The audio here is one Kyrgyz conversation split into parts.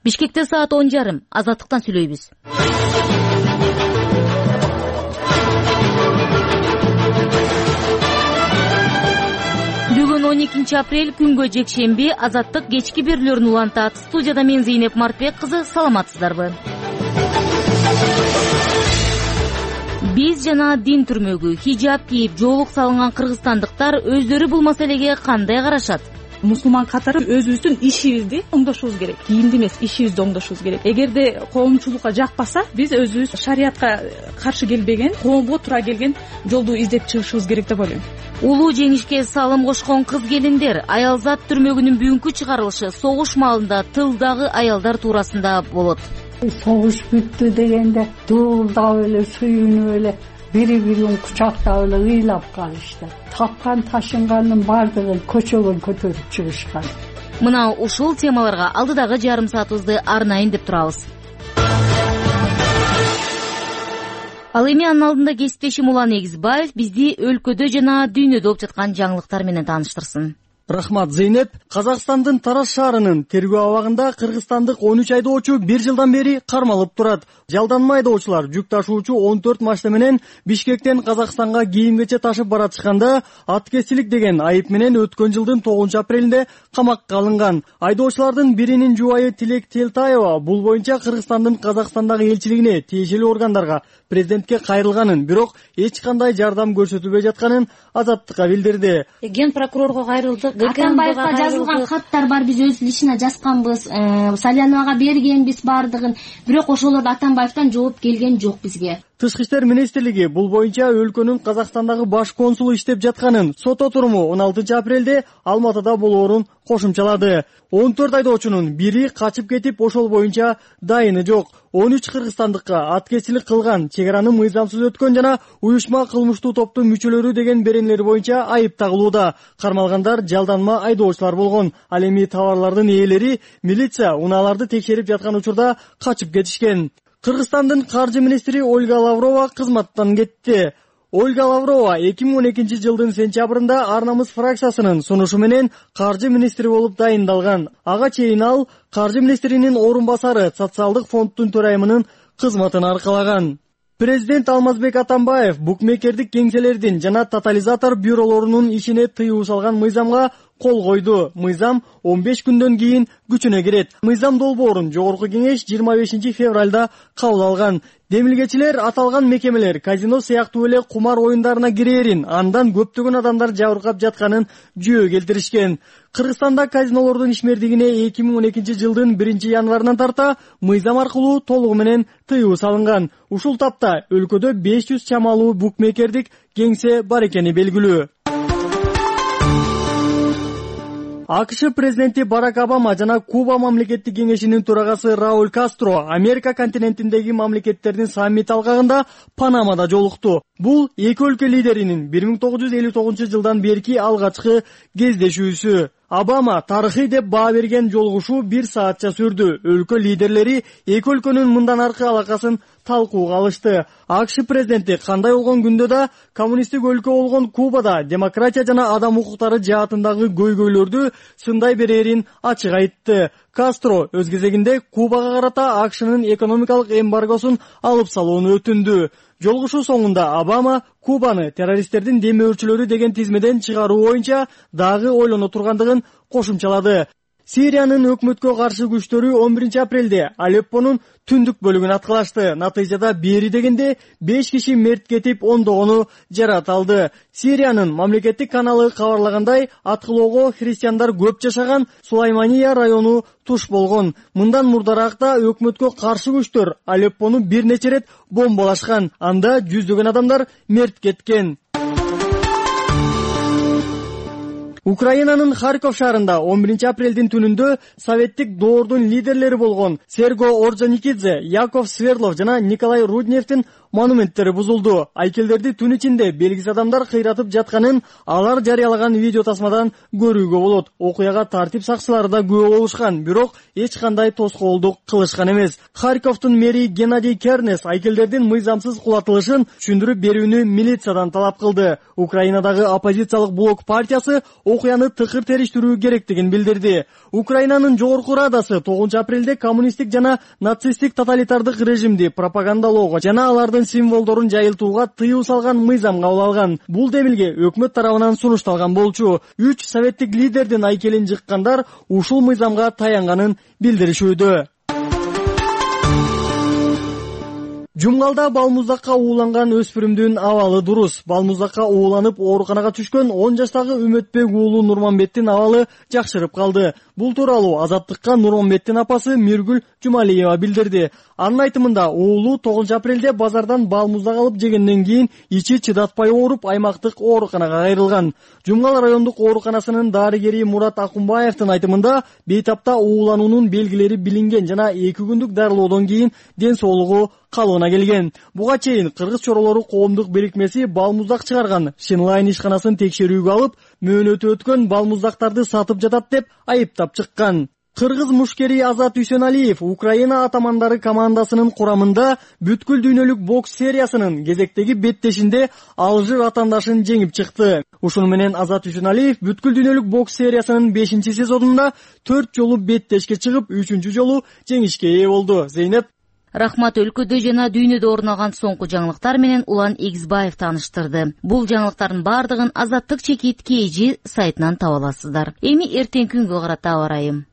Бишкекте саат 10:30. Азаттыктан сүйлөйбүз. Бүгүн 12 апрель күнгө жекшемби. Азаттык кечки берүүлөрүн улантат. Студияда мен Зейнеп Мартбек кызы. Саламатсыздарбы? Биз жана дин түрмөгү, хижаб кийип жоолук салынган кыргызстандыктар өздөрү бул маселеге кандай карашат? Мусулман катары өзүбүздүн ишибизди оңдошубуз керек. Кийимди эмес, ишибизди оңдошубуз керек. Эгерде коомчулукка жакпаса, биз өзүбүз шариятка каршы келбеген, коомго туура келген жолду издеп чыгышыбыз керек деп ойлойм. Улуу жеңишке салым кошкон кыз келиндер. Аялзат түрмөгүнүн бүгүнкү чыгарылышы согуш маалында тылдагы аялдар туурасында болот. Согуш бүттү дегенде дуулдап эле, сүйүнүп эле, бири-бирин кучактап эле ыйлап калышты. Тапкан ташынганын бардыгын көчөгө көтөрүп чыгышкан. Мына ушул темаларга алдыдагы жарым саатыбызды арнайын деп турабыз. Ал эми анын алдында кесиптешим Улан Эгизбаев бизди өлкөдө жана дүйнөдө болуп жаткан жаңылыктар менен тааныштырсын. Рахмат, Зейнеп. Казакстандын Тараз шаарынын тергөө абагында кыргызстандык 13 айдоочу 1 жылдан бери кармалып турат. Жалданма айдоочулар жүк ташуучу 14 машина менен Бишкектен Казакстанга кийим-кече ташып баратышканда аткезчилик деген айып менен өткөн жылдын 9 апрелинде камакка алынган. Айдоочулардын биринин жубайы Тилек Телтаева бул боюнча Кыргызстандын Казакстандагы элчилигине тиешелүү органдарга, президентке кайрылганын, бирок эч кандай жардам көрсөтүлбөй жатканын Азаттыкка билдирди. Ген прокурорго кайрылдык. Атамбаевга жазылган каттар бар, биз өз личина жазганбыз, Саляновага бергенбиз бардыгын, бирок ошолордо Атамбаевтан жооп келген жок бизге. Тышкы иштер министрлиги бул боюнча өлкөнүн Казакстандагы баш консулу иштеп жатканын, сот отуруму 16 апрелде Алматыда болоорун кошумчалады. 14 айдоочунун бири качып кетип, ошол боюнча дайыны жок. 13 кыргызстандыкка аткезчилик кылган, чек араны мыйзамсыз өткөн жана уюшма кылмыштуу топтун мүчөлөрү деген беренелери боюнча айып тагылууда. Кармалгандар жалданма айдоочулар болгон. Ал эми товарлардын ээлери милиция унааларды текшерип жаткан учурда качып кетишкен. Кыргызстандын каржы министри Ольга Лаврова кызматтан кетти. Ольга Лаврова 2012 жылдын сентябрында Арнамыз фракциясынын сунушу менен каржы министри болуп дайындалган. Ага чейин ал каржы министринин орун басары, социалдык фонддун төрайымынын кызматын аркалаган. Президент Алмазбек Атамбаев букмекердик кеңселердин жана тотализатор бюролорунун ишине тыюу салган мыйзамга кол койду. Мыйзам 15 күндөн кийин күчүнө кирет. Мыйзам долбоорун жогорку кеңеш 25 февралда кабыл алган. Демилгечилер аталган мекемелер казино сыяктуу эле кумар оюндарына кирээрин, андан көптөгөн адамдар жабыркап жатканын жөө келтиришкен. Кыргызстанда казинолордун ишмердигине 2012 жылдын 1 январынан тарта мыйзам аркылуу толугу менен тыюу салынган. Ушул тапта өлкөдө 500 чамалуу букмекердик кеңсе бар экени белгилүү. АКШ президенти Барак Обама жана Куба мамлекеттик кеңешинин төрагасы Рауль Кастро Америка континентиндеги мамлекеттердин саммити алкагында Панамада жолукту. Бул эки өлкө лидеринин 1959 жылдан берки алгачкы кездешүүсү. Обама тарыхый деп баа берген жолугушуу 1 саатча сүрдү. Өлкө лидерлери эки өлкөнүн мындан аркы алакасын талкууга алышты. АКШ президенти кандай болгон күндө да коммунисттик өлкө болгон Кубада демократия жана адам укуктары жаатындагы көйгөйлөрдү сындай берерин ачык айтты. Кастро өз кезегинде Кубага карата АКШнын экономикалык эмбаргосун алып салууну өтүндү. Жолугушуу соңунда Обама Кубаны террористтердин демөөрчүлөрү деген тизмеден чыгаруу боюнча дагы ойлоно тургандыгын кошумчалады. Сириянын өкмөткө каршы күчтөрү 11 апрелде Алеппонун түндүк бөлүгүн аткылашты. Натыйжада бери дегенде 5 киши мерт кетип, ондогону жарат алды. Сириянын мамлекеттик каналы кабарлагандай, аткылоого христиандар көп жашаган Сулаймания району туш болгон. Мындан мурдаракта өкмөткө каршы күчтөр Алеппону бир нече рет бомбалашкан. Анда жүздөгөн адамдар мерт кеткен. Украинанын Харьков шаарында 11 апрелдин түнүндө советтик доордун лидерлери болгон Серго Орджоникидзе, Яков Свердлов жана Николай Рудневдин монументтери бузулду. Айкелдерди түн ичинде белгисиз адамдар кыйратып жатканын алар жарыялаган видео тасмадан көрүүгө болот. Окуяга тартип сакчылары да күбө болушкан, бирок эч кандай тоскоолдук кылышкан эмес. Харьковдун мэри Геннадий Кернес айкелдердин мыйзамсыз кулатылышын түшүндүрүп берүүнү милициядан талап кылды. Украинадагы оппозициялык блок партиясы окуяны тыкыр териштирүү керектигин билдирди. Украинанын жогорку радасы 9 апрелде коммунисттик жана нацисттик тоталитардык режимди пропагандалоого жана алардын символдорун жайылтууга тыюу салган мыйзам кабыл алган. Бул демилге өкмөт тарабынан сунушталган болчу. 3 советтик лидердин айкелин жыккандар ушул мыйзамга таянганын билдиришүүдө. Жумгалда балмуздакка ууланган өспүрүмдүн абалы дурус. Балмуздакка ууланып ооруканага түшкөн 10 жаштагы Үмөтбек уулу Нурманбеттин абалы жакшырып калды. Бул тууралуу Азаттыкка Нурманбеттин апасы Миргүл Жумалиева билдирди. Анын айтымында уулу 9 апрелде базардан балмуздак алып жегенден кийин ичи чыдатпай ооруп аймактык ооруканага кайрылган. Жумгал райондук ооруканасынын дарыгери Мурат Акунбаевдин айтымында бейтапта уулануунун белгилери билинген жана 2 күндүк дарылоодон кийин ден соолугу калыбына келген. Буга чейин Кыргыз чоролору коомдук бирикмеси балмуздак чыгарган Шинлайн ишканасын текшерүүгө алып, мөөнөтү өткөн балмуздактарды сатып жатат деп айыптап чыккан. Кыргыз мушкери Азат Үсеналиев Украина атамандары командасынын курамында бүткүл дүйнөлүк бокс сериясынын кезектеги беттешинде Алжир атандашын жеңип чыкты. Ушуну менен Азат Үсеналиев бүткүл дүйнөлүк бокс сериясынын 5-сезонунда 4 жолу беттешке чыгып, 3-жолу жеңишке ээ болду. Зейнеп Рахмат өлкөдө жана дүйнөдө орун алган соңку жаңылыктар менен Улан Игзбаев тааныштырды. Бул жаңылыктардын бардыгын Азаттык чекит KG сайтынан таба аласыздар. Эми эртең күнгө карата аба ырайым.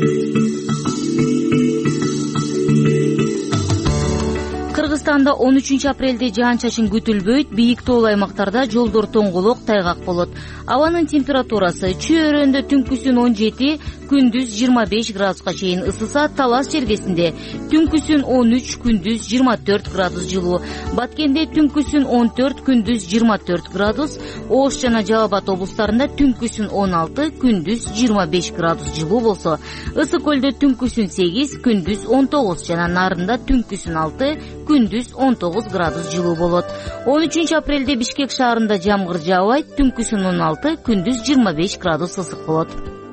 Кыргызстанда 13 апрелде жаан-чачын күтүлбөйт, бийик тоолуу аймактарда жолдор тоңголок, тайгак болот. Абанын температурасы чөйрөндө түнкүсүн 17, күндүз 25 градуска чейин ысыса, Талас жергесинде түнкүсүн 13, күндүз 24 градус жылуу. Баткенде түнкүсүн 14, күндүз 24 градус, Ош жана Жалал Абад облустарында түнкүсүн 16, күндүз 25 градус жылуу болсо, Ысык көлдө түнкүсүн 8, күндүз 19 жана Нарында түнкүсүн 6, күндүз 19 градус жылуу болот. 13 апрелде Бишкек шаарында жамгыр жаабайт, түнкүсүн 16, күндүз 25 градус ысык болот.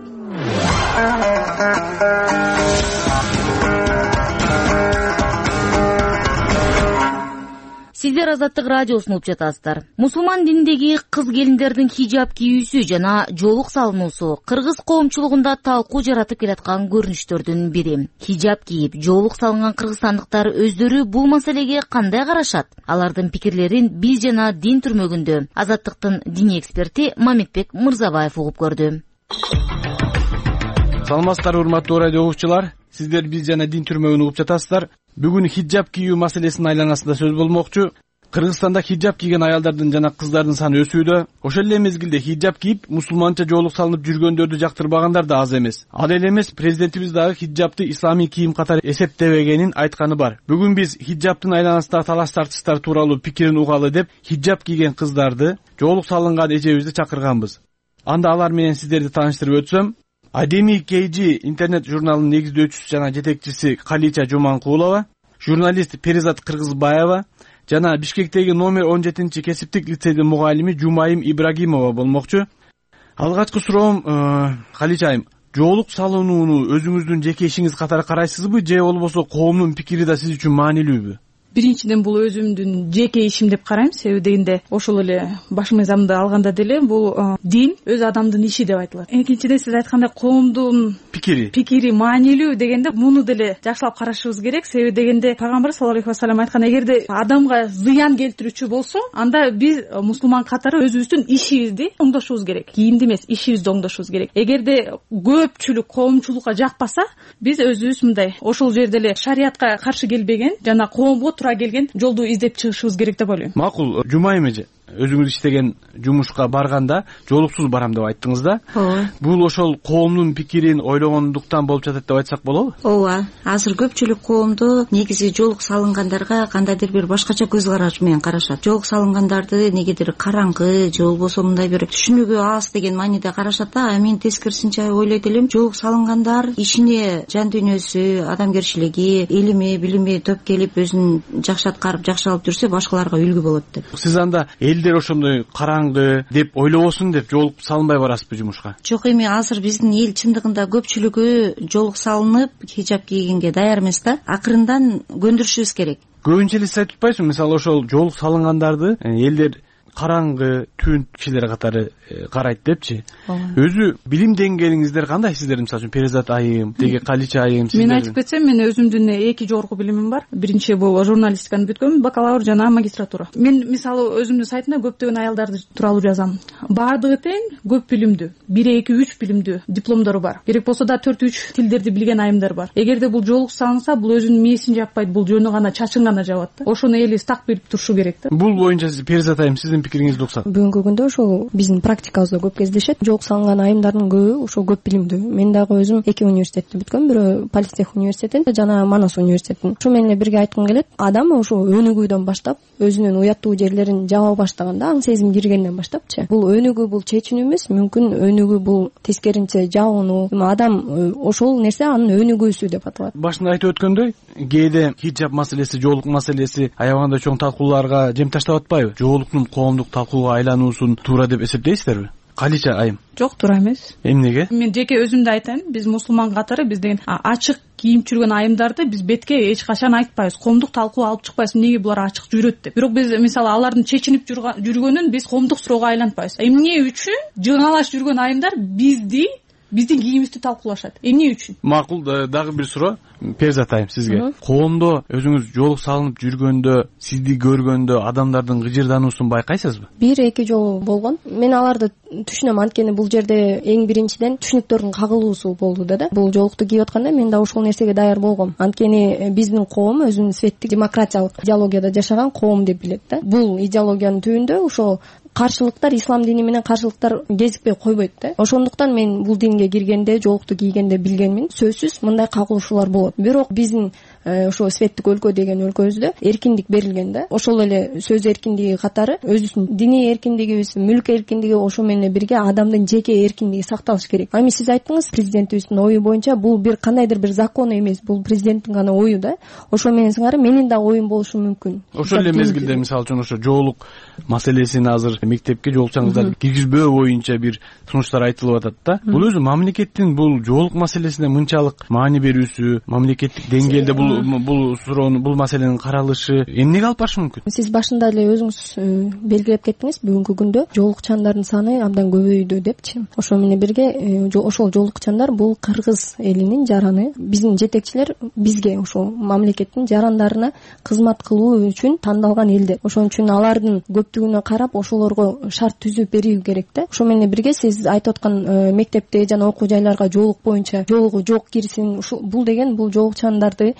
Сиздер Азаттык радиосун угуп жатасыздар. Мусулман дининдеги кыз келиндердин хижаб кийүүсү жана жоолук салынуусу кыргыз коомчулугунда талкуу жаратып келаткан көрүнүштөрдүн бири. Хижаб кийип, жоолук салынган кыргызстандыктар өздөрү бул маселеге кандай карашат? Алардын пикирлерин Бил жана Дин түрмөгүндө Азаттыктын диний эксперти Мамитбек Мырзабаев угуп көрдү. Саламатсыздарбы, урматтуу радио угуучулар. Сиздер Бил жана Дин түрмөгүн угуп жатасыздар. Бүгүн хиджаб кийүү маселесинин айланасында сөз болмокчу. Кыргызстанда хиджаб кийген аялдардын жана кыздардын саны өсүүдө. Ошол эле мезгилде хиджаб кийип, мусулманча жоолук салынып жүргөндөрдү жактырбагандар да аз эмес. Ал эле эмес, президентибиз дагы хиджабты исламий кийим катары эсептебегенин айтканы бар. Бүгүн биз хиджабтын айланасындагы талаш тартыштар тууралуу пикирин угалы деп, хиджаб кийген кыздарды, жоолук салынган эжебизди чакырганбыз. Анда алар менен сиздерди тааныштырып өтсөм, Адеми KG интернет журналынын негиздөөчүсү жана жетекчиси Калича Жуманкулова, журналист Перизат Кыргызбаева жана Бишкектеги номер 17 кесиптик лицейдин мугалими Жумайым Ибрагимова болмокчу. Алгачкы суроом, Каличайым, жоолук салынууну өзүңүздүн жеке ишиңиз катары карайсызбы, же болбосо коомдун пикири да сиз үчүн маанилүүбү? Биринчиден бул өзүмдүн жеке ишим деп карайм, себеби дегенде ошол эле баш мыйзамды алганда деле бул дин өз адамдын иши деп айтылат. Экинчиден сиз айткандай коомдун пикири маанилүү дегенде муну деле жакшылап карашыбыз керек, себеби дегенде пайгамбар саллаллаху алейхи вассалам айткан, эгерде адамга зыян келтирүүчү болсо, анда биз мусулман катары өзүбүздүн ишибизди оңдошубуз керек. Кийимди эмес, ишибизди оңдошубуз керек. Эгерде көпчүлүк коомчулукка жакпаса, биз өзүбүз мындай ошол жерде эле шариятка каршы келбеген жана коомго туура келген жолду издеп чыгышыбыз керек деп ойлойм. Макул, Жумайым эже. өзүңүз иштеген жумушка барганда жоолуксуз барам деп айттыңыз да. Ооба. Бул ошол коомдун пикирин ойлогондуктан болуп жатат деп айтсак болобу? Ооба. Азыр көпчүлүк коомдо негизи жоолук салынгандарга кандайдыр бир башкача көз караш менен карашат. Жоолук салынгандарды негедир караңгы же болбосо мындай бир түшүнүгү аз деген мааниде карашат да. Мен тескерисинче ойлойт элем, жоолук салынгандар ишине жан дүйнөсү, адамгерчилиги, илими, билими топ келип өзүн жакшы аткарып, жакшы алып жүрсө башкаларга үлгү болот деп. Сиз анда элдер ошондой караңгы деп ойлобосун деп жоолук салынбай барасызбы жумушка? Жок, эми азыр биздин эл чындыгында көпчүлүгү жоолук салынып, хижап кийгенге даяр эмес да. Акырындан көндүрүшүбүз керек. Көбүнчө эле сиз айтып атпайсызбы, мисалы ошол жоолук салынгандарды элдер караңгы, түн кишилер катары карайт депчи. Өзү билим деңгээлиңиздер кандай сиздердин? Мисалы үчүн Перизат айым, деги Калича айым сиздердин. Мен айтып кетсем, мен өзүмдүн 2 жогорку билимим бар. Биринчи бул журналистиканы бүткөм, бакалавр жана магистратура. Мен мисалы өзүмдүн сайтымда көптөгөн аялдарды тууралуу жазам. Баардыгы тең көп билимдүү, 1, 2, 3 билимдүү дипломдору бар. Керек болсо да 4-3 тилдерди билген айымдар бар. Эгерде бул жоолук салынса, бул өзүнүн мээсин жаппайт, бул жөнү гана чачын гана жабат да. Ошону элибиз так билип турушу керек да. Бул боюнча Перизат айым сиздин пикириңизди уксат. Бүгүнкү күндө ошол биздин практикабызда көп кездешет. Жоолук салынган айымдардын көбү ошол көп билимдүү. Мен дагы өзүм 2 университетти бүткөм, бирөө Политех университетин жана Манас университетин. Ушу менен бирге айткым келет, адам ошо өнүгүүдөн баштап, өзүнүн уяттуу жерлерин жаба баштаганда, аң сезим киргенден баштапчы. Бул өнүгүү, бул чечүүнү эмес, мүмкүн өнүгүү бул тескеринче жабынуу. Адам ошол нерсе анын өнүгүүсү деп аталат. Башында айтып өткөндөй, кээде хиджаб маселеси, жоолук маселеси аябаганда чоң талкууларга жем таштап атпайбы? Жоолуктун коомдук талкууга айлануусун туура деп эсептейсиздерби? Калича айым. Жок, туура эмес. Эмнеге? Мен жеке өзүмдү айтайын, биз мусулман катары биз деген ачык кийип жүргөн айымдарды биз бетке эч качан айтпайбыз, коомдук талкуу алып чыкпайбыз, эмнеге булар ачык жүрөт деп. Бирок биз мисалы алардын чечинип жүргөнүн биз коомдук суроого айлантпайбыз. Эмне үчүн жыңалаш жүргөн айымдар биздин кийимибизди талкуулашат? Эмне үчүн? Макул, дагы бир суроо. Перизат айым сизге. Коомдо өзүңүз жоолук салынып жүргөндө, сизди көргөндө адамдардын гыжырдануусун байкайсызбы? 1-2 жолу болгон. Мен аларды түшүнөм, анткени бул жерде эң биринчиден түшүнүктөрдүн кагылуусу болду да. Бул жоолукту кийип атканда мен да ошол нерсеге даяр болгом. Анткени биздин коом өзүнүн светтик демократиялык идеологияда жашаган коом деп билет да. Бул идеологиянын түбүндө ошо каршылыктар, ислам дини менен каршылыктар кезикпей койбойт да. Ошондуктан мен бул динге киргенде, жоолукту кийгенде билгенмин, сөзсүз мындай кагылышуулар болот. Бирок биздин ошо светтик өлкө деген өлкөбүздө эркиндик берилген да. Ошол эле сөз эркиндиги катары өзүбүздүн диний эркиндигибиз, мүлк эркиндиги, ошо менен бирге адамдын жеке эркиндиги сакталыш керек. Эми сиз айттыңыз, президентибиздин ою боюнча бул бир кандайдыр бир закон эмес, бул президенттин гана ою да. Ошо менен сыңары менин да оюм болушу мүмкүн. Ошол эле мезгилде мисалы үчүн ошо жоолук маселесин азыр мектепке жоолукчаңыздар киргизбөө боюнча бир сунуштар айтылып атат да. Бул өзү мамлекеттин бул жоолук маселесине мынчалык маани берүүсү, мамлекеттик деңгээлде бул суроону, бул маселенин каралышы эмнеге алып барышы мүмкүн? Сиз башында эле өзүңүз белгилеп кеттиңиз, бүгүнкү күндө жоолукчандардын саны абдан көбөйдү депчи. Ошо менен бирге ошол жоолукчандар бул кыргыз элинин жараны. Биздин жетекчилер бизге ошо мамлекеттин жарандарына кызмат кылуу үчүн тандалган элдер. Ошон үчүн алардын көптүгүнө карап ошолорго шарт түзүп берүү керек да. Ошо менен бирге сиз айтып аткан мектепте жана окуу жайларга жоолук боюнча жоолугу жок кирсин, бул деген бул жоолукчандарды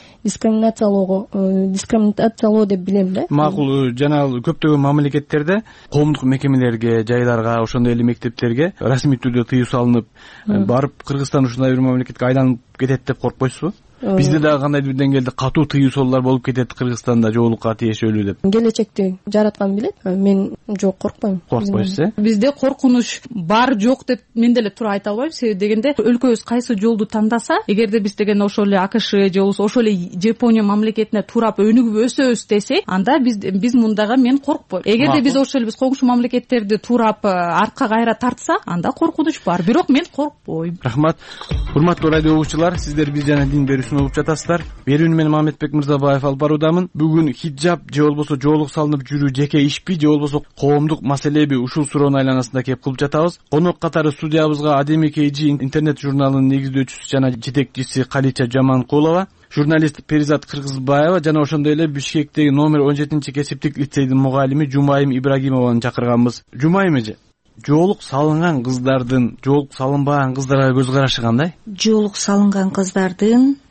дискриминациялоо деп билем да. Макул, жана көптөгөн мамлекеттерде коомдук мекемелерге, жайларга, ошондой эле мектептерге расмий түрдө тыюу салынып, барып Кыргызстан ушундай бир мамлекетке айланып кетет деп коркпойсузбу? Бизде дагы кандайдыр бир деңгээлде катуу тыюу салуулар болуп кетет Кыргызстанда жоолукка тиешелүү деп. Келечекти жараткан билет. Мен жок, коркпойм. Коркпойсуз, Бизде коркунуч бар жок деп мен деле туура айта албайм. Себеби дегенде өлкөбүз кайсы жолду тандаса, эгерде биз деген ошол эле АКШ же болбосо ошол эле Жапония мамлекетине туурап өнүгүп өсөбүз десек, анда биз мундайга мен коркпойм. Эгерде биз ошол эле биз коңшу мамлекеттерди туурап артка кайра тартса, анда коркунуч бар. Бирок мен коркпойм. Рахмат. Урматтуу радио угуучулар, сиздер биз жана дин берүүсүн угуп жатасыздар. Берүүнү мен Мамедбек Мырзабаев алып баруудамын. Бүгүн хиджаб же болбосо жоолук салынып жүрүү жеке ишпи же болбосо коомдук маселеби, ушул суроонун айланасында кеп кылып жатабыз. Конок катары студиябызга Адеми KG интернет журналынын негиздөөчүсү жана жетекчиси Калича Жаманкулова, журналист Перизат Кыргызбаева жана ошондой эле Бишкектеги номер 17-кесиптик лицейдин мугалими Жумайым Ибрагимованы чакырганбыз. Жумайым эже, жоолук салынган кыздардын жоолук салынбаган кыздарга көз карашы кандай? Жоолук салынган кыздардын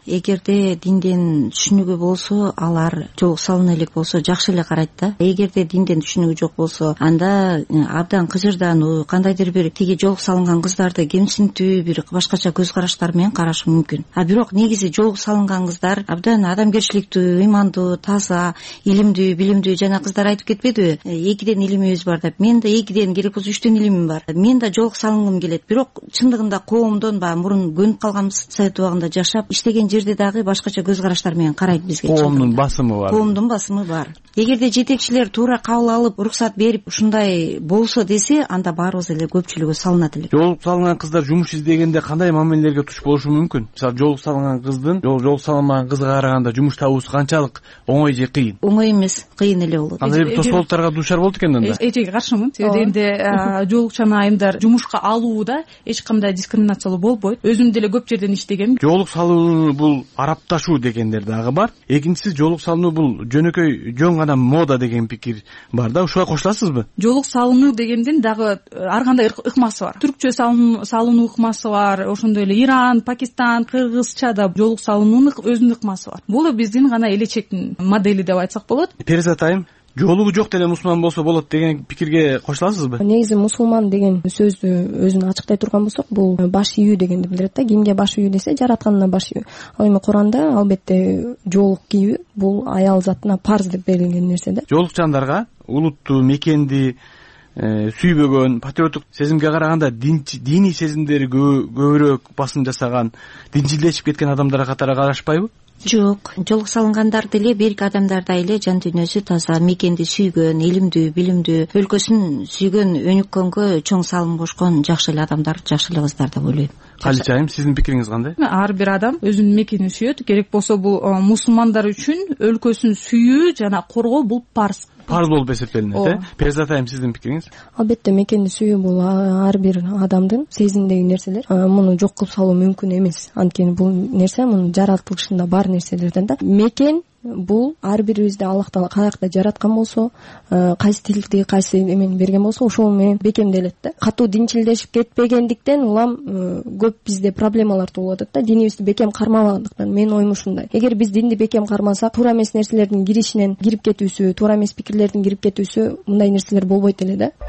эгерде динден түшүнүгү болсо алар жолук салына элек болсо жакшы эле карайт да. Эгерде динден түшүнүгү жок болсо анда абдан кыжырдануу, кандайдыр бир тиги жолук салынган кыздарды кемсинтүү бир башкача көз караштар менен карашы мүмкүн. Бирок негизи жолук салынган кыздар абдан адамгерчиликтүү, ыймандуу, таза, илимдүү, билимдүү. Жана кыздар айтып кетпедиби, 2ден илимибиз бар деп. Мен да 2ден керек болсо 3дөн илимим бар. Мен да жолук салынгым келет. Бирок чындыгында коомдон баягы мурун көнүп калганбыз, совет убагында жашап иштеген жерде дагы башкача көз караштар менен карайт бизге. Коомдун басымы бар. Коомдун басымы бар. Эгерде жетекчилер туура кабыл алып, уруксат берип ушундай болсо десе, анда баарыбыз эле көпчүлүгү салынат элек. Жолук салынган кыздар жумуш издегенде кандай мамилелерге туш болушу мүмкүн? Мисалы, жолук салынган кыздын жолук салынбаган кызга караганда жумуш табуусу канчалык оңой же кыйын? Оңой эмес, кыйын эле болот. Кандай бир тосолуктарга дуушар болот экен анда? Эжеге каршымын. Себеби дегенде жолукчан айымдар жумушка алууда эч кандай дискриминациялоо болбойт. Өзүм деле көп жерден иштегем. Жолук салуу бул арапташуу дегендер дагы бар. Экинчиси, жолук салынуу бул жөнөкөй жөн гана мода деген пикир бар да. Ушуга кошуласызбы? Жолук салынуу дегендин дагы ар кандай ыкмасы бар. Түркчө салынуу ыкмасы бар, ошондой эле Иран, Пакистан, кыргызчада жолук салынуунун өзүнүн ыкмасы бар. Бул биздин гана элечектин модели деп айтсак болот. Перизат айым, жолугу жок деле мусулман болсо болот деген пикирге кошуласызбы? Негизи мусулман деген сөздү өзүн ачыктай турган болсок, бул баш ийүү дегенди билдирет да. Кимге баш ийүү десе, жаратканына баш ийүү. Ал эми Куранда албетте жолук кийүү бул аял затына парз деп берилген нерсе да. Жолукчандарга улутту, мекенди сүйбөгөн, патриоттук сезимге караганда диний сезимдери көбүрөөк басым жасаган, динчилдешип кеткен адамдар катары карашпайбы? Жок, жолук салынгандар деле берки адамдардай эле жан дүйнөсү таза, мекенди сүйгөн, илимдүү, билимдүү, өлкөсүн сүйгөн, өнүккөнгө чоң салым кошкон жакшы эле адамдар, жакшы эле кыздар деп ойлойм. Калича айым, сиздин пикириңиз кандай? Ар бир адам өзүнүн мекенин сүйөт. Керек болсо бул мусулмандар үчүн өлкөсүн сүйүү жана коргоо бул парз болуп эсептелинет. Перизат айым, сиздин пикириңиз? Албетте мекенди сүйүү бул ар бир адамдын сезимдеги нерселер. Муну жок кылып салуу мүмкүн эмес. Анткени бул нерсе мунун жаратылышында бар нерселерден да. Мекен бул ар бирибизди Аллах Таала каякта жараткан болсо, кайсы тилди, кайсы эмени берген болсо, ошол менен бекемделет да. Катуу динчилдешип кетпегендиктен улам көп бизде проблемалар туулуп атат да. Динибизди бекем кармабагандыктан менин оюм ушундай. Эгер биз динди бекем кармасак, туура эмес нерселердин киришинен кирип кетүүсү, туура эмес пикирлердин кирип кетүүсү, мындай нерселер болбойт эле да.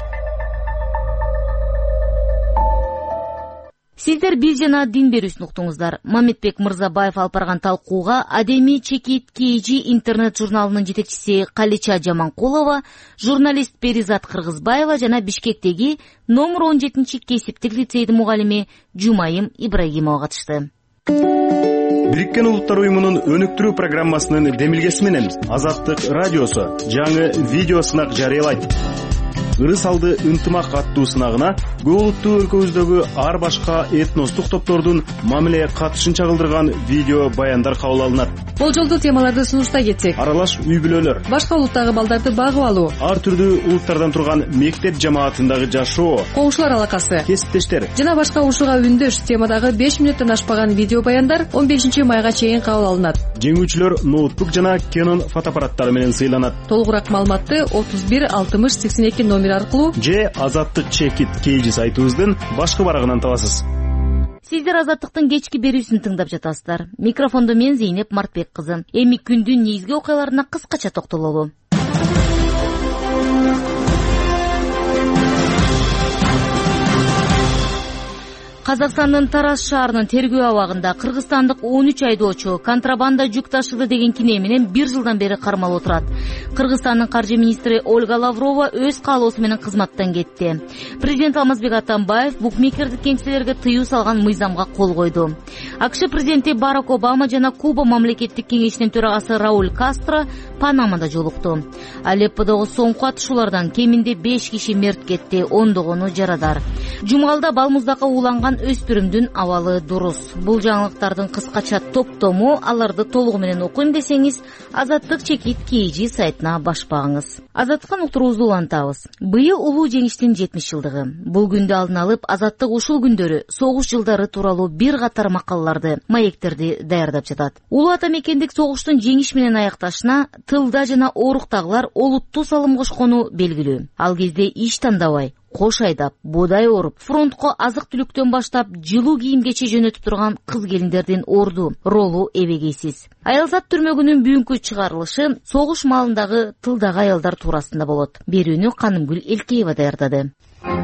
Сиздер бил жана дин берүүсүн уктуңуздар. Мамедбек Мырзабаев алып барган талкууга Адеми Чекит KG интернет журналынын жетекчиси Калича Жаманкулова, журналист Перизат Кыргызбаева жана Бишкектеги номер 17-кесиптик лицейдин мугалими Жумайым Ибрагимова катышты. Бириккен Улуттар уюмунун өнүктүрүү программасынын демилгеси менен Азаттык радиосу жаңы видео сынак жарыялайт. Ырыс алды ынтымак аттуу сынагына көп улуттуу өлкөбүздөгү ар башка этностук топтордун мамиле катышын чагылдырган видео баяндар кабыл алынат. Болжолдуу темаларды сунуштай кетсек: аралаш үй бүлөлөр, башка улуттагы балдарды багып алуу, ар түрдүү улуттардан турган мектеп жамаатындагы жашоо, коңшулар алакасы, кесиптештер жана башка ушуга үндөш темадагы 5 мүнөттөн ашпаган видео баяндар 15 майга чейин кабыл алынат. Жеңүүчүлөр ноутбук жана Canon фотоаппараттары менен сыйланат. Толугураак маалыматты 31 60 82 номер аркылуу же Азаттык Чекит KG сайтыбыздын башкы барагынан табасыз. Сиздер Азаттыктын кечки берүүсүн тыңдап жатасыздар. Микрофондо мен Зейнеп Мартбек кызы. Эми күндүн негизги окуяларына кыскача токтололу. Казакстандын Тараз шаарынын тергөө абагында кыргызстандык 13 айдоочу контрабанда жүк ташыды деген кине менен 1 жылдан бери кармалып отурат. Кыргызстандын каржы министри Ольга Лаврова өз каалоосу менен кызматтан кетти. Президент Алмазбек Атамбаев букмекердик кеңселерге тыюу салган мыйзамга кол койду. АКШ президенти Барак Обама жана Куба мамлекеттик кеңешинин төрагасы Рауль Кастро Панамада жолукту. Алепподогу соңку атышуулардан кеминде 5 киши мерт кетти, ондогону жарадар. Жумгалда балмуздакка ууланган өспүрүмдүн абалы дурус. Бул жаңылыктардын кыскача топтому, аларды толугу менен окуйм десеңиз, Азаттык Чекит KG сайтына баш багыңыз. Азаттыктан уктуруубузду улантабыз. Быйыл улуу жеңиштин 70 жылдыгы. Бул күндү алдын алып, Азаттык ушул күндөрү согуш жылдары тууралуу бир катар макалаларды, маектерди даярдап жатат. Улуу ата мекендик согуштун жеңиш менен аякташына тылда жана ооруктагылар олуттуу салым кошкону белгилүү. Ал кезде иш тандабай, кош айдап, буудай оруп, фронтко азык түлүктөн баштап жылуу кийимгече жөнөтүп турган кыз келиндердин орду ролу эбегейсиз. Аялзат түрмөгүнүн бүгүнкү чыгарылышы согуш маалындагы тылдагы аялдар туурасында болот. Берүүнү Канымгүл Элкеева даярдады.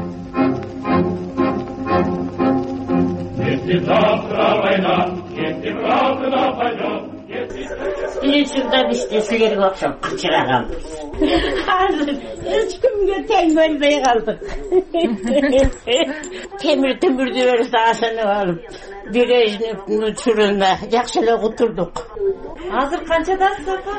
Силерге силерге окшоп кычыра калдык. Азыр эч кимге тең болбой калдык. Темир-түмүрдү берип асынып алып, Брежневдин учурунда жакшы эле отурдук. Азыр канчадасыз апа?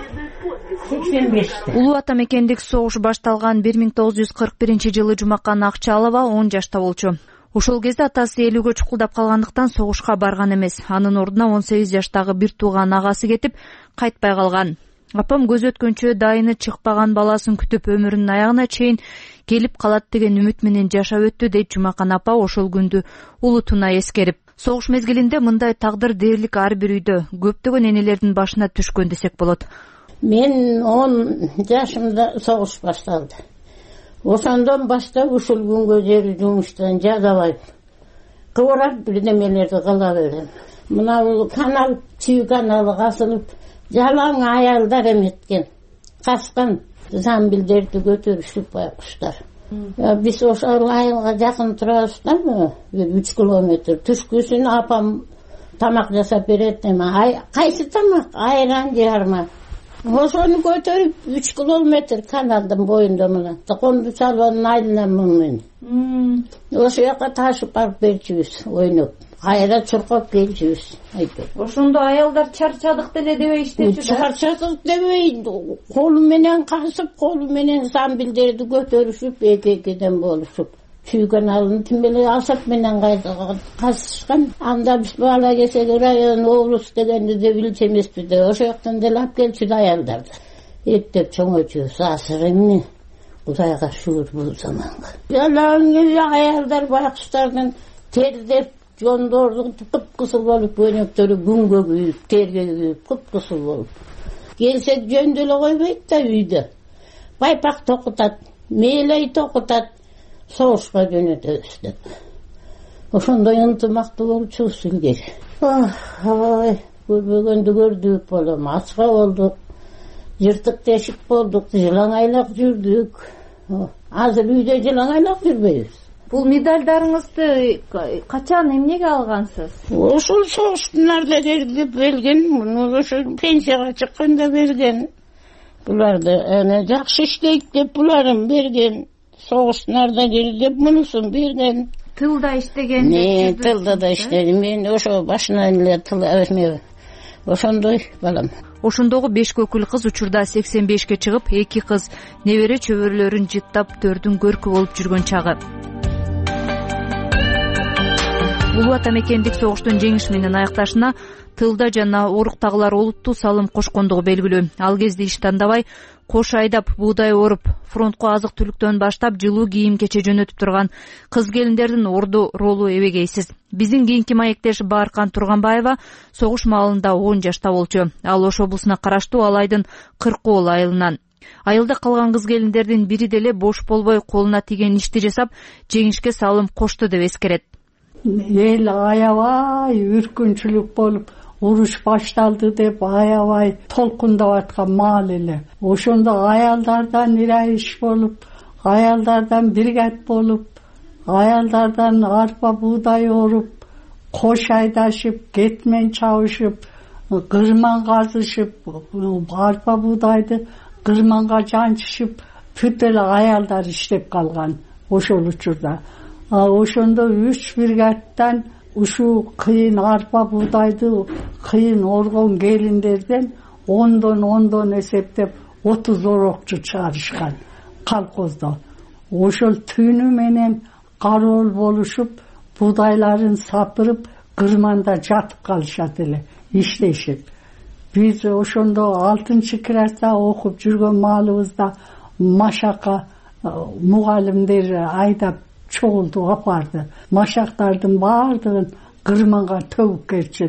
85. Улуу ата мекендик согуш башталган 1941-жылы Жумакан Акчалова 10 жашта болчу. Ошол кезде атасы элүүгө чукулдап калгандыктан согушка барган эмес. Анын ордуна 18 жаштагы бир тууган агасы кетип, кайтпай калган. Апам көз өткөнчө дайыны чыкпаган баласын күтүп өмүрүнүн аягына чейин келип калат деген үмүт менен жашап өттү, дейт Жумакан апа ошол күндү улутуна эскерип. Согуш мезгилинде мындай тагдыр дээрлик ар бир үйдө, көптөгөн энелердин башына түшкөн десек болот. Мен 10 жашымда согуш башталды. Ошондон баштап ушул күнгө жери жумуштан жазабайм. Кыбырап бирдемелерди кыла берем. Мына бул канал, чүй каналы касылып, жалаң аялдар эметкен. Каскан замбилдерди көтөрүшүп байкуштар. Биз ошол айылга жакын турабыз да, 3 километр. Түшкүсүн апам тамак жасап берет эме. Кайсы тамак? Айран жарма. Ошону көтөрүп 3 километр каналдын боюнда мына. Конду салбанын айылынан мынмен. Ошол жака ташып барып берчүбүз, ойноп. Кайра чуркап келчүбүз. Ошондо аялдар чарчадык деле дебейиштечү. Чарчадык дебей, колу менен касып, колу менен самбилдерди көтөрүшүп, эки-экиден болушуп. Чүй каналын тимеле асап менен касышкан. Анда биз бала кесек район, облус дегенди де билчү эмеспиз де. Ошол жактан деле алып келчү аялдарды. Эптеп чоңойтубуз, азыр эмне? Кудайга шүгүр бул заманга. Жалаң аялдар байкуштардын тердеп жондордун кып-кызыл болуп, өнөктөрү күнгө күйүп, терге күйүп, кып-кызыл болуп. Келсек жөндөр эле койбойт да үйдө. Байпак токутат, мээлей токутат, согушка жөнөтөбүз деп. Ошондой ынтымактуу болчубуз илгери. Көрбөгөндү көрдүк болом, ачка болдук, жыртык тешик болдук, жылаң айлак жүрдүк. Азыр үйдө жылаң айлак жүрбөйбүз. Бул медальдарыңызды качан эмнеге алгансыз? Ошол согуштун ардагери берген, муну ошо пенсияга чыкканда берген. Буларды жакшы иштейт деп буларын берген. Согуштун ардагери деп мунусун берген. Тылда иштеген? Тылда да иштедим. Мен ошо башынан эле тыл ошондой балам. Ошондогу 5 көкүл кыз учурда 85ке чыгып, 2 кыз небере чөбөрөлөрүн жыттап, 4-дүн көркү болуп жүргөн чагы. Улуу ата мекендик согуштун жеңиш менен аякташына тылда жана оруктагылар олуттуу салым кошкондугу белгилүү. Ал кезде иш тандабай, кош айдап, буудай оруп, фронтко азык түлүктөн баштап жылуу кийим-кече жөнөтүп турган кыз келиндердин орду ролу эбегейсиз. Биздин кийинки маектеш Бааркан Турганбаева согуш маалында 10 жашта болчу. Ал Ош облусуна караштуу Алайдын Кыркоол айылынан. Айылда калган кыз келиндердин бири деле бош болбой колуна тийген ишти жасап, жеңишке салым кошту деп эскерет. Эл аябай үркүнчүлүк болуп, уруш башталды деп аябай толкундап аткан маал эле. Ошондо аялдардан ирайыш болуп, аялдардан бригад болуп, аялдардан арпа буудай оруп, кош айдашып, кетмен чабышып, кырман казышып, арпа буудайды кырманга жанчышып, бүт эле аялдар иштеп калган ошол учурда. Ошондо 3 бригадтан ушул кыйын арпа буудайды кыйын оргон келиндерден 10дон эсептеп 30 орокчу чыгарышкан колхоздо. Ошол түнү менен кароол болушуп, буудайларын сапырып, кырманда жатып калышат эле, иштешип. Биз ошондо 6-класста окуп жүргөн маалыбызда машакка мугалимдер айдап чогултуп апарды. Машактардын баардыгын кырманга төгүп кетчү элек.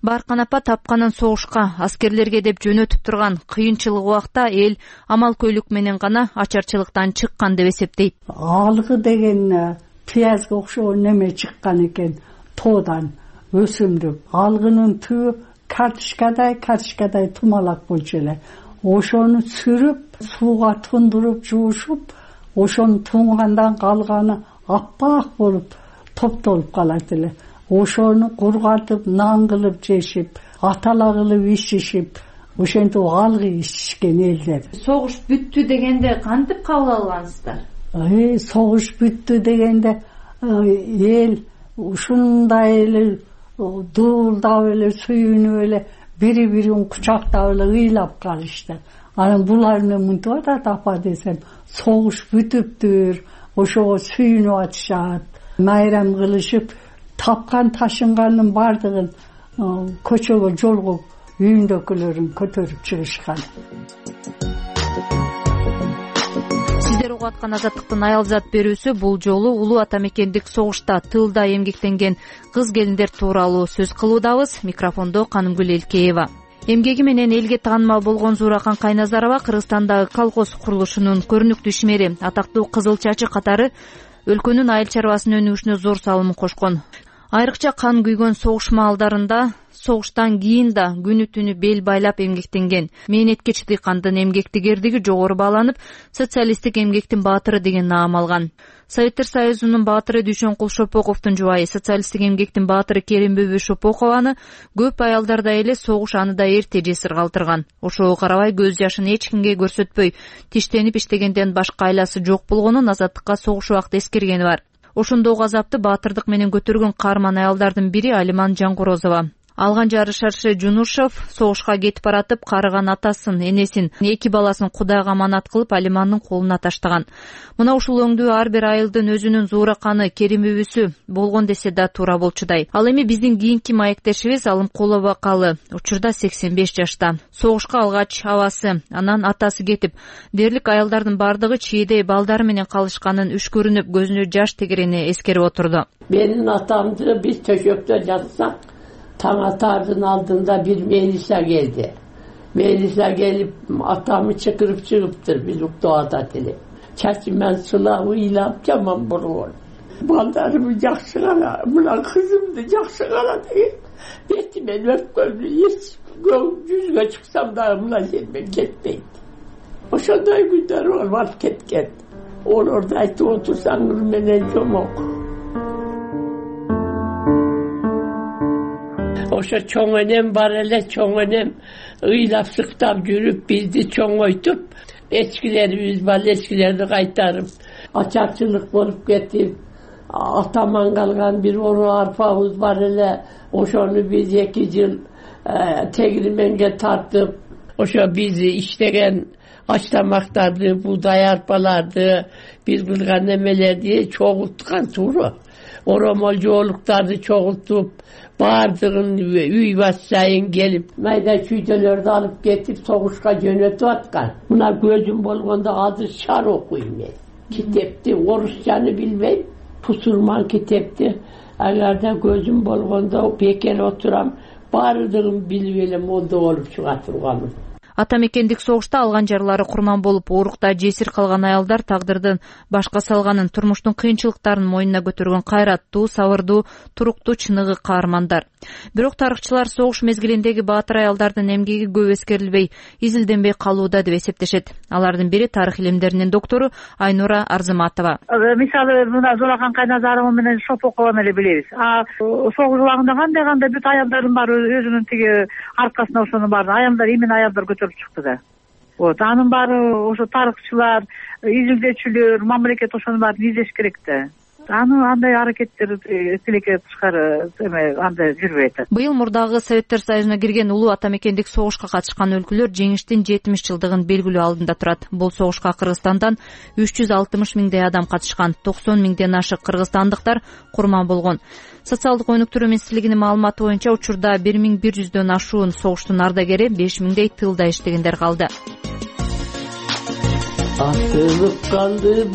Баркан апа тапканын согушка, аскерлерге деп жөнөтүп турган кыйынчылык убакта эл амал-көйлүк менен гана ачарчылыктан чыккан деп эсептейт. Алгы деген пиязга окшогон неме чыккан экен тоодан өсүмдүк. Алгынын түбү картишкадай тумалак болчу эле. Ошону сүрүп, сууга тундуруп, жуушуп, ошону туңгандан калганы аппак болуп топтолуп калат эле. Ошону кургатып, нан кылып жешип, атала кылып ичишип, ошентип алгы ичишкен элдер. Согуш бүттү дегенде кантип кабыл алгансыздар? Согуш бүттү дегенде эл ушундай эле дуулдап эле, сүйүнүп эле, бири-бирин кучактап эле ыйлап калышты. Анан булар эмне мынтип атат апа десем, согуш бүтүптүр, ошого сүйүнүп атышат, майрам кылышып, тапкан ташынганын бардыгын көчөгө жолго үйүндөгүлөрүн көтөрүп чыгышкан. Сиздер угуп аткан Азаттыктын аялзат берүүсү бул жолу улуу ата мекендик согушта тылда эмгектенген кыз келиндер тууралуу сөз кылуудабыз. Микрофондо Канымгүл Элкеева. Эмгеги менен элге таанымал болгон Зууракан Кайназарова Кыргызстандагы колхоз курулушунун көрүнүктүү ишмери, атактуу Кызыл Чачы катары өлкөнүн айыл чарбасынын өнүгүшүнө зор салымын кошкон. Айрыкча кан күйгөн согуш маалдарында, согуштан кийин да күнү түнү бел байлап эмгектенген мээнеткеч дыйкандын эмгектигердиги жогору бааланып, социалисттик эмгектин баатыры деген наам алган. Советтер Союзунун баатыры Дүйшөнкул Шопоковдун жубайы, социалисттик эмгектин баатыры Керимбүбү Шопокованы көп аялдардай эле согуш аны да эрте жесир калтырган. Ошого карабай көз жашын эч кимге көрсөтпөй, тиштенип иштегенден башка айласы жок болгонун Азаттыкка согуш убакта эскергени бар. Ошондогу азапты баатырдык менен көтөргөн каарман аялдардын бири Алиман Жаңгорозова. Алган жары Шарше Жунушев согушка кетип баратып, карыган атасын, энесин, эки баласын Кудайга аманат кылып Алимандын колуна таштаган. Мына ушул өңдүү ар бир айылдын өзүнүн Зуураканы, Керимбүбүсү болгон десе да туура болчудай. Ал эми биздин кийинки маектешибиз Алымкулова Бакалы, учурда 85 жашта. Согушка алгач абасы, анан атасы кетип, дээрлик аялдардын бардыгы чийде балдары менен калышканын үшкөрүнүп, көзүнө жаш тегерени эскерип отурду. Менин атамды биз төшөктө жатсак, таң атардын алдында bir Melisa geldi. Melisa gelip atamı çıkırıp çıkıptır bir uktuada dedi. Çeşmen sıla uylap caman burun. Baldarımı jakşı kala, buna kızımdı jakşı kala dedi. Betime dört gözlü hiç yüzüge çıksam da buna gelmem ketmeydi. O şunday günler var ketken. Ol oradaydı otursan nurmenen çomok. Oşa çoğ önem var ele çoğ önem ıylap sıktap yürüp bizdi çoğ oytup eskilerimiz var eskilerini kaytarıp açarçılık bolup getip ataman kalgan bir oru arpamız var ele oşonu biz 2 yıl tegrimenge tartıp oşa bizi işlegen açlamaklardı buğday arpalardı biz kılgan emelerdi çoğultkan turu oromolcuoluklardı çoğultup bardığın üy vassayın gelip mayda küydelerde alıp getip soğuşka yönetip atkan. Buna gözüm bolgonda adı şar okuyum ben. Kitaptı, Orusçanı bilmeyim. Pusurman kitaptı. Eğer de gözüm bolgonda pekel oturam, bardığın bilvelem onda olup çıkartırgamın. Ата мекендик согушта алган жарлары курман болуп, оорукта жесир калган аялдар тагдырдын башка салганын, турмуштун кыйынчылыктарын мойнуна көтөргөн кайраттуу, сабырдуу, туруктуу, чыныгы каармандар. Бирок тарыхчылар согуш мезгилиндеги баатыр аялдардын эмгеги көп эскерилбей, изилденбей калууда деп эсептешет. Алардын бири тарых илимдеринин доктору Айнура Арзыматова. Мисалы мына Зууракан Кайназарова менен Шопокованы эле билебиз. Согуш убагында кандай бүт аялдардын баары өзүнүн тиги аркасына ошонун баары аялдар эмен аялдар көтөрүп чыкты да. Вот, анын баары ошо тарыхчылар, изилдөөчүлөр, мамлекет ошонун баарын издеш керек да. Андай аракеттер тилекке тышкары андай жүрбөй атат. Быйыл мурдагы Советтер Союзуна кирген улуу ата мекендик согушка катышкан өлкөлөр жеңиштин 70 жылдыгын белгилөө алдында турат. Бул согушка Кыргызстандан 360 миңдей адам катышкан, 90 миңден ашык кыргызстандыктар курман болгон. Социалдык өнүктүрүү министрлигинин маалыматы боюнча учурда 1100дөн ашуун согуштун ардагери 5000дей тылда иштегендер калды. Atılıp kaldı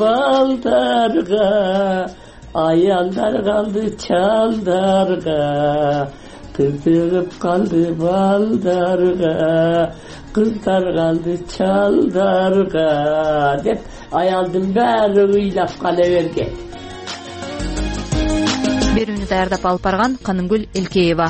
baldarga, ayallar kaldı çaldarga, тыртыгып калды балдарга, кыздар калды чалдарга деп аялдын баары ыйлап кала берген. Берүүнү даярдап алып барган Канынгүл Элкеева.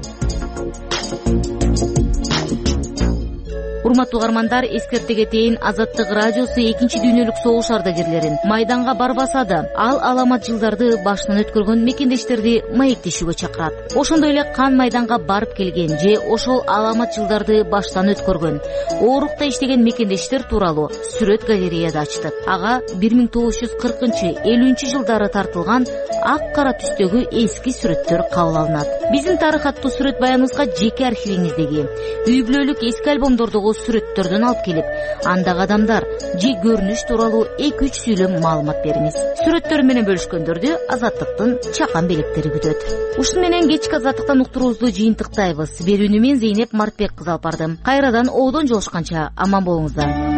Урматтуу угармандар, эскерте кетейин, Азаттык радиосу экинчи дүйнөлүк согуш ардагерлерин майданга барбаса да ал аламат жылдарды башынан өткөргөн мекендештерди маектешүүгө чакырат. Ошондой эле кан майданга барып келген же ошол аламат жылдарды баштан өткөргөн, оорукта иштеген мекендештер тууралуу сүрөт галереяда ачтык. Ага 1940-50 жылдары тартылган ак кара түстөгү эски сүрөттөр кабыл алынат. Биздин тарых аттуу сүрөт баяныбызга жеке архивиңиздеги үй бүлөлүк эски альбомдордогу сүрөттөрдөн алып келип, андагы адамдар же көрүнүш тууралуу 2-3 сүйлөм маалымат бериңиз. Сүрөттөр менен бөлүшкөндөрдү Азаттыктын чакан белектери күтөт. Ушун менен кечки Азаттыктан уктуруубузду жыйынтыктайбыз. Берүүнү мен Зейнеп Мартбек кызы алып бардым. Кайрадан ободон жолушканча аман болуңуздар.